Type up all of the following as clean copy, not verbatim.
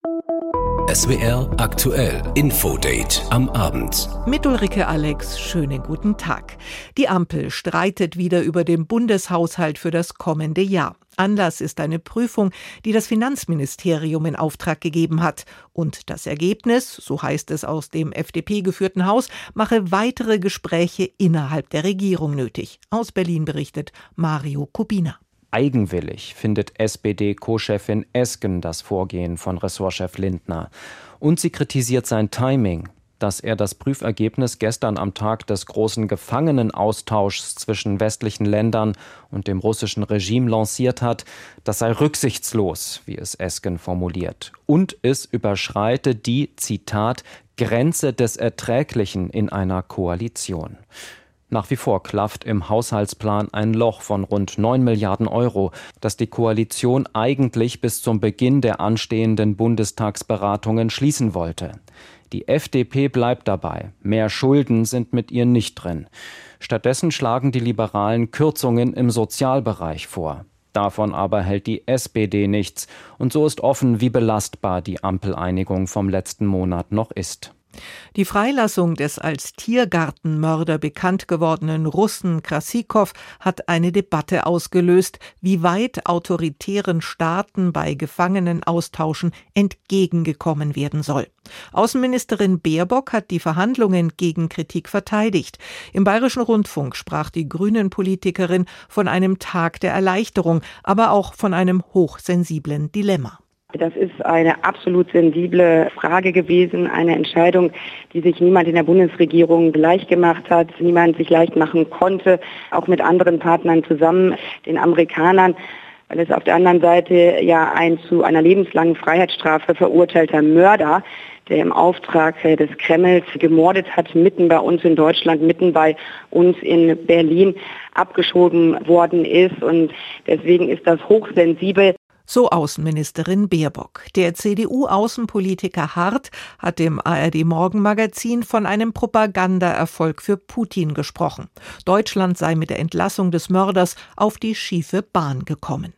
SWR aktuell Infodate am Abend. Mit Ulrike Alex, schönen guten Tag. Die Ampel streitet wieder über den Bundeshaushalt für das kommende Jahr. Anlass ist eine Prüfung, die das Finanzministerium in Auftrag gegeben hat. Und das Ergebnis, so heißt es aus dem FDP-geführten Haus, mache weitere Gespräche innerhalb der Regierung nötig. Aus Berlin berichtet Mario Kubina. Eigenwillig findet SPD-Co-Chefin Esken das Vorgehen von Ressortchef Lindner. Und sie kritisiert sein Timing. Dass er das Prüfergebnis gestern am Tag des großen Gefangenenaustauschs zwischen westlichen Ländern und dem russischen Regime lanciert hat, das sei rücksichtslos, wie es Esken formuliert. Und es überschreite die, Zitat, Grenze des Erträglichen in einer Koalition. Nach wie vor klafft im Haushaltsplan ein Loch von rund 9 Milliarden Euro, das die Koalition eigentlich bis zum Beginn der anstehenden Bundestagsberatungen schließen wollte. Die FDP bleibt dabei. Mehr Schulden sind mit ihr nicht drin. Stattdessen schlagen die Liberalen Kürzungen im Sozialbereich vor. Davon aber hält die SPD nichts. Und so ist offen, wie belastbar die Ampeleinigung vom letzten Monat noch ist. Die Freilassung des als Tiergartenmörder bekannt gewordenen Russen Krassikow hat eine Debatte ausgelöst, wie weit autoritären Staaten bei Gefangenenaustauschen entgegengekommen werden soll. Außenministerin Baerbock hat die Verhandlungen gegen Kritik verteidigt. Im Bayerischen Rundfunk sprach die Grünen-Politikerin von einem Tag der Erleichterung, aber auch von einem hochsensiblen Dilemma. Das ist eine absolut sensible Frage gewesen, eine Entscheidung, die sich niemand in der Bundesregierung leicht gemacht hat, niemand sich leicht machen konnte, auch mit anderen Partnern zusammen, den Amerikanern, weil es auf der anderen Seite ja ein zu einer lebenslangen Freiheitsstrafe verurteilter Mörder, der im Auftrag des Kremls gemordet hat, mitten bei uns in Deutschland, mitten bei uns in Berlin abgeschoben worden ist. Und deswegen ist das hochsensibel. So Außenministerin Baerbock. Der CDU-Außenpolitiker Hart hat im ARD-Morgenmagazin von einem Propagandaerfolg für Putin gesprochen. Deutschland sei mit der Entlassung des Mörders auf die schiefe Bahn gekommen.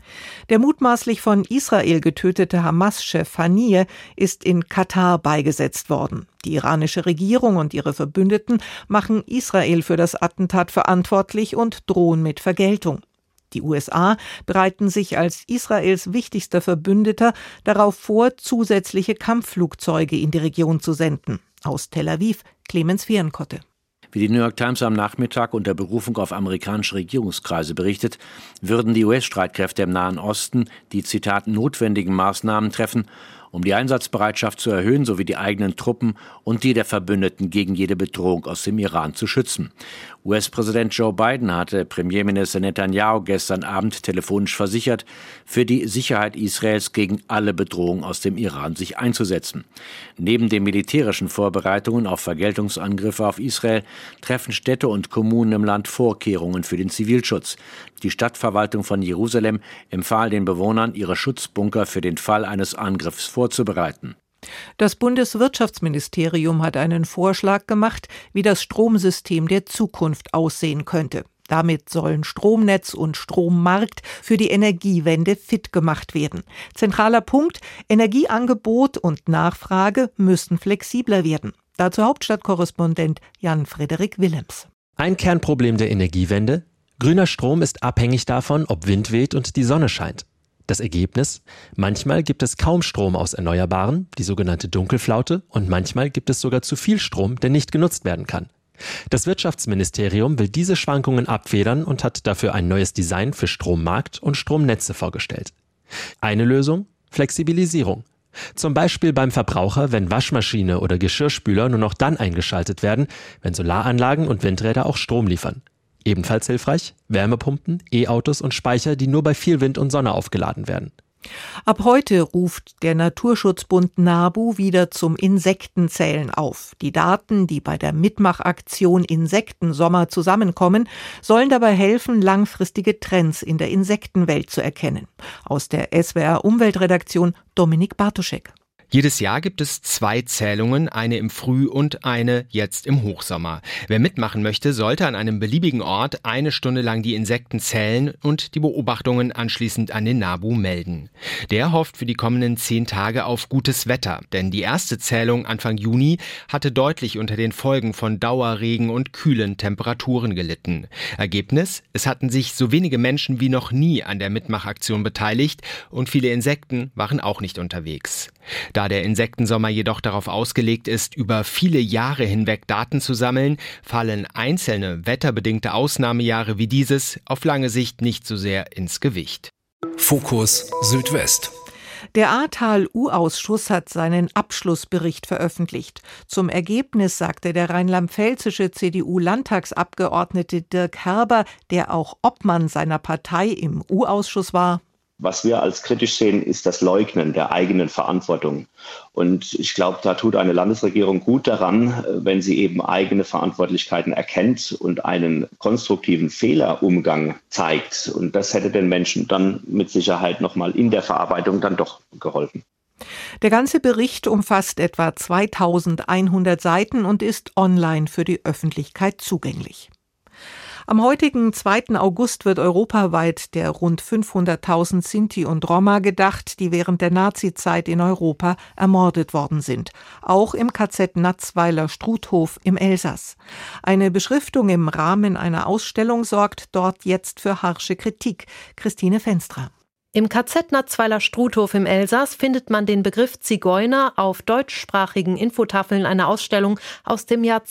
Der mutmaßlich von Israel getötete Hamas-Chef Haniyeh ist in Katar beigesetzt worden. Die iranische Regierung und ihre Verbündeten machen Israel für das Attentat verantwortlich und drohen mit Vergeltung. Die USA bereiten sich als Israels wichtigster Verbündeter darauf vor, zusätzliche Kampfflugzeuge in die Region zu senden. Aus Tel Aviv, Clemens Fehrenkotte. Wie die New York Times am Nachmittag unter Berufung auf amerikanische Regierungskreise berichtet, würden die US-Streitkräfte im Nahen Osten die, Zitat, notwendigen Maßnahmen treffen, um die Einsatzbereitschaft zu erhöhen sowie die eigenen Truppen und die der Verbündeten gegen jede Bedrohung aus dem Iran zu schützen. US-Präsident Joe Biden hatte Premierminister Netanyahu gestern Abend telefonisch versichert, für die Sicherheit Israels gegen alle Bedrohungen aus dem Iran sich einzusetzen. Neben den militärischen Vorbereitungen auf Vergeltungsangriffe auf Israel treffen Städte und Kommunen im Land Vorkehrungen für den Zivilschutz. Die Stadtverwaltung von Jerusalem empfahl den Bewohnern, ihre Schutzbunker für den Fall eines Angriffs vorzubereiten. Das Bundeswirtschaftsministerium hat einen Vorschlag gemacht, wie das Stromsystem der Zukunft aussehen könnte. Damit sollen Stromnetz und Strommarkt für die Energiewende fit gemacht werden. Zentraler Punkt: Energieangebot und Nachfrage müssen flexibler werden. Dazu Hauptstadtkorrespondent Jan-Frederik Willems. Ein Kernproblem der Energiewende: grüner Strom ist abhängig davon, ob Wind weht und die Sonne scheint. Das Ergebnis? Manchmal gibt es kaum Strom aus Erneuerbaren, die sogenannte Dunkelflaute, und manchmal gibt es sogar zu viel Strom, der nicht genutzt werden kann. Das Wirtschaftsministerium will diese Schwankungen abfedern und hat dafür ein neues Design für Strommarkt und Stromnetze vorgestellt. Eine Lösung? Flexibilisierung. Zum Beispiel beim Verbraucher, wenn Waschmaschine oder Geschirrspüler nur noch dann eingeschaltet werden, wenn Solaranlagen und Windräder auch Strom liefern. Ebenfalls hilfreich: Wärmepumpen, E-Autos und Speicher, die nur bei viel Wind und Sonne aufgeladen werden. Ab heute ruft der Naturschutzbund NABU wieder zum Insektenzählen auf. Die Daten, die bei der Mitmachaktion Insektensommer zusammenkommen, sollen dabei helfen, langfristige Trends in der Insektenwelt zu erkennen. Aus der SWR Umweltredaktion Dominik Bartoschek. Jedes Jahr gibt es 2 Zählungen, eine im Früh- und eine jetzt im Hochsommer. Wer mitmachen möchte, sollte an einem beliebigen Ort 1 Stunde lang die Insekten zählen und die Beobachtungen anschließend an den NABU melden. Der hofft für die kommenden 10 Tage auf gutes Wetter, denn die erste Zählung Anfang Juni hatte deutlich unter den Folgen von Dauerregen und kühlen Temperaturen gelitten. Ergebnis: Es hatten sich so wenige Menschen wie noch nie an der Mitmachaktion beteiligt und viele Insekten waren auch nicht unterwegs. Da der Insektensommer jedoch darauf ausgelegt ist, über viele Jahre hinweg Daten zu sammeln, fallen einzelne wetterbedingte Ausnahmejahre wie dieses auf lange Sicht nicht so sehr ins Gewicht. Fokus Südwest. Der Ahrtal-U-Ausschuss hat seinen Abschlussbericht veröffentlicht. Zum Ergebnis sagte der rheinland-pfälzische CDU-Landtagsabgeordnete Dirk Herber, der auch Obmann seiner Partei im U-Ausschuss war: Was wir als kritisch sehen, ist das Leugnen der eigenen Verantwortung. Und ich glaube, da tut eine Landesregierung gut daran, wenn sie eben eigene Verantwortlichkeiten erkennt und einen konstruktiven Fehlerumgang zeigt. Und das hätte den Menschen dann mit Sicherheit nochmal in der Verarbeitung dann doch geholfen. Der ganze Bericht umfasst etwa 2100 Seiten und ist online für die Öffentlichkeit zugänglich. Am heutigen 2. August wird europaweit der rund 500.000 Sinti und Roma gedacht, die während der Nazizeit in Europa ermordet worden sind. Auch im KZ Natzweiler-Struthof im Elsass. Eine Beschriftung im Rahmen einer Ausstellung sorgt dort jetzt für harsche Kritik. Christine Fenstra. Im KZ Natzweiler-Struthof im Elsass findet man den Begriff Zigeuner auf deutschsprachigen Infotafeln einer Ausstellung aus dem Jahr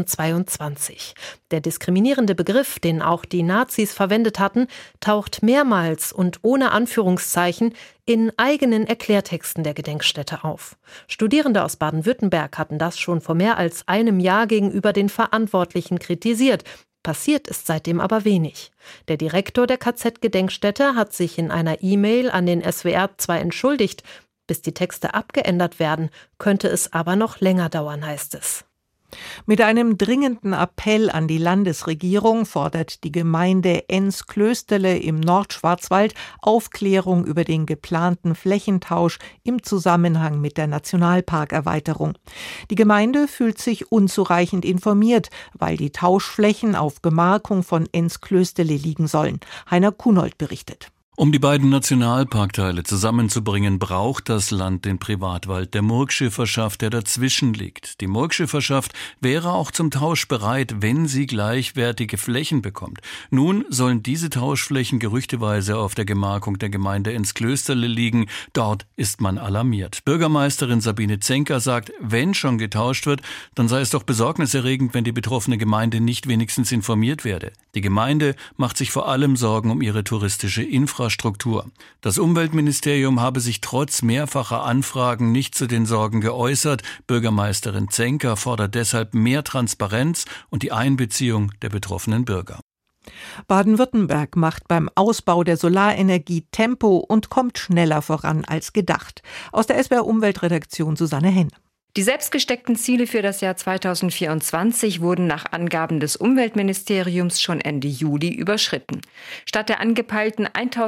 2022. Der diskriminierende Begriff, den auch die Nazis verwendet hatten, taucht mehrmals und ohne Anführungszeichen in eigenen Erklärtexten der Gedenkstätte auf. Studierende aus Baden-Württemberg hatten das schon vor mehr als einem Jahr gegenüber den Verantwortlichen kritisiert. Passiert ist seitdem aber wenig. Der Direktor der KZ-Gedenkstätte hat sich in einer E-Mail an den SWR zwar entschuldigt, bis die Texte abgeändert werden, könnte es aber noch länger dauern, heißt es. Mit einem dringenden Appell an die Landesregierung fordert die Gemeinde Enz-Klösterle im Nordschwarzwald Aufklärung über den geplanten Flächentausch im Zusammenhang mit der Nationalparkerweiterung. Die Gemeinde fühlt sich unzureichend informiert, weil die Tauschflächen auf Gemarkung von Enz-Klösterle liegen sollen. Heiner Kunold berichtet. Um die beiden Nationalparkteile zusammenzubringen, braucht das Land den Privatwald der Murgschifferschaft, der dazwischen liegt. Die Murgschifferschaft wäre auch zum Tausch bereit, wenn sie gleichwertige Flächen bekommt. Nun sollen diese Tauschflächen gerüchteweise auf der Gemarkung der Gemeinde Enz-Klösterle liegen. Dort ist man alarmiert. Bürgermeisterin Sabine Zenker sagt, wenn schon getauscht wird, dann sei es doch besorgniserregend, wenn die betroffene Gemeinde nicht wenigstens informiert werde. Die Gemeinde macht sich vor allem Sorgen um ihre touristische Infrastruktur. Das Umweltministerium habe sich trotz mehrfacher Anfragen nicht zu den Sorgen geäußert. Bürgermeisterin Zenker fordert deshalb mehr Transparenz und die Einbeziehung der betroffenen Bürger. Baden-Württemberg macht beim Ausbau der Solarenergie Tempo und kommt schneller voran als gedacht. Aus der SWR-Umweltredaktion Susanne Henn. Die selbstgesteckten Ziele für das Jahr 2024 wurden nach Angaben des Umweltministeriums schon Ende Juli überschritten. Statt der angepeilten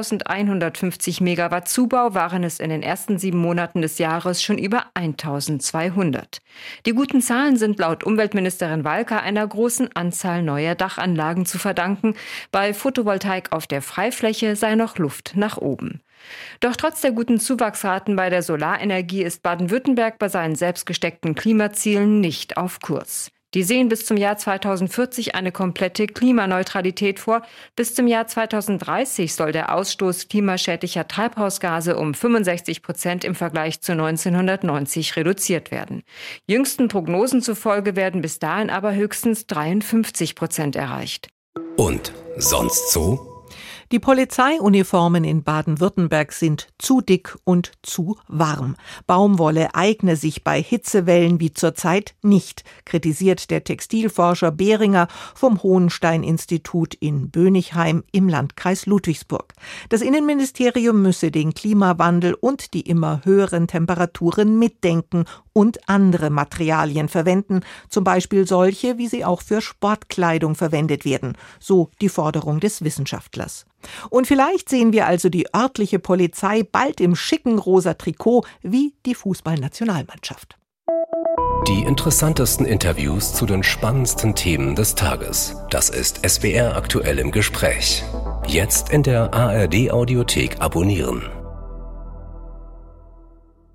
1.150 Megawatt Zubau waren es in den ersten 7 Monaten des Jahres schon über 1.200. Die guten Zahlen sind laut Umweltministerin Walker einer großen Anzahl neuer Dachanlagen zu verdanken. Bei Photovoltaik auf der Freifläche sei noch Luft nach oben. Doch trotz der guten Zuwachsraten bei der Solarenergie ist Baden-Württemberg bei seinen selbstgesteckten Klimazielen nicht auf Kurs. Die sehen bis zum Jahr 2040 eine komplette Klimaneutralität vor. Bis zum Jahr 2030 soll der Ausstoß klimaschädlicher Treibhausgase um 65% im Vergleich zu 1990 reduziert werden. Jüngsten Prognosen zufolge werden bis dahin aber höchstens 53% erreicht. Und sonst so? Die Polizeiuniformen in Baden-Württemberg sind zu dick und zu warm. Baumwolle eigne sich bei Hitzewellen wie zurzeit nicht, kritisiert der Textilforscher Behringer vom Hohenstein-Institut in Bönichheim im Landkreis Ludwigsburg. Das Innenministerium müsse den Klimawandel und die immer höheren Temperaturen mitdenken und andere Materialien verwenden, zum Beispiel solche, wie sie auch für Sportkleidung verwendet werden, so die Forderung des Wissenschaftlers. Und vielleicht sehen wir also die örtliche Polizei bald im schicken rosa Trikot wie die Fußballnationalmannschaft. Die interessantesten Interviews zu den spannendsten Themen des Tages. Das ist SWR aktuell im Gespräch. Jetzt in der ARD Audiothek abonnieren.